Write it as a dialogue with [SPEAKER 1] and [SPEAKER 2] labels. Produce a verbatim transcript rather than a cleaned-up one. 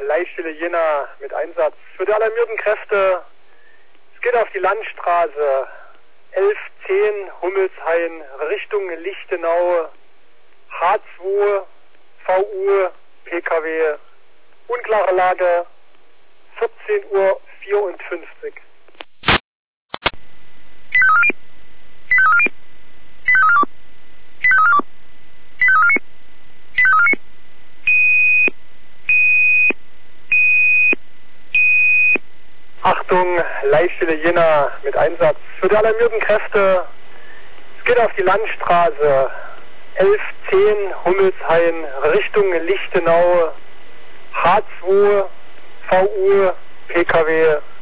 [SPEAKER 1] Leitstelle Jena mit Einsatz für die alarmierten Kräfte. Es geht auf die Landstraße elf zehn Hummelshain Richtung Lichtenau, H zwei, V U, P K W, unklare Lage, vierzehn Uhr vierundfünfzig. Achtung, Leitstelle Jena mit Einsatz für die alarmierten Kräfte. Es geht auf die Landstraße elf zehn Hummelshain Richtung Lichtenau, H zwei, V U, P K W,